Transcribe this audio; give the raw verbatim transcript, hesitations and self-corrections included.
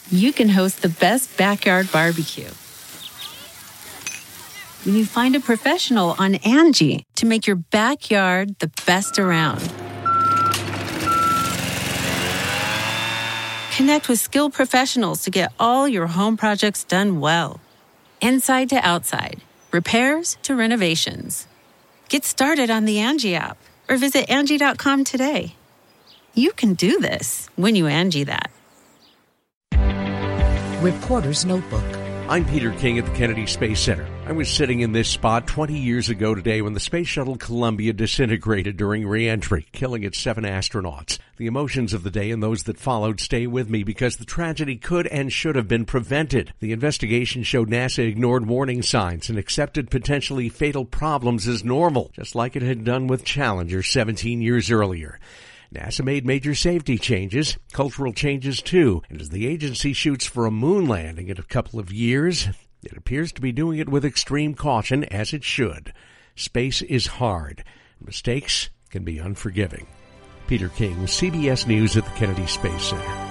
you can host the best backyard barbecue. When you find a professional on Angie to make your backyard the best around. Connect with skilled professionals to get all your home projects done well. Inside to outside, repairs to renovations. Get started on the Angie app or visit Angie dot com today. You can do this when you Angie that. Reporter's Notebook. I'm Peter King at the Kennedy Space Center. I was sitting in this spot twenty years ago today when the Space Shuttle Columbia disintegrated during re-entry, killing its seven astronauts. The emotions of the day and those that followed stay with me because the tragedy could and should have been prevented. The investigation showed NASA ignored warning signs and accepted potentially fatal problems as normal, just like it had done with Challenger seventeen years earlier. NASA made major safety changes, cultural changes too, and as the agency shoots for a moon landing in a couple of years, it appears to be doing it with extreme caution, as it should. Space is hard. Mistakes can be unforgiving. Peter King, C B S News at the Kennedy Space Center.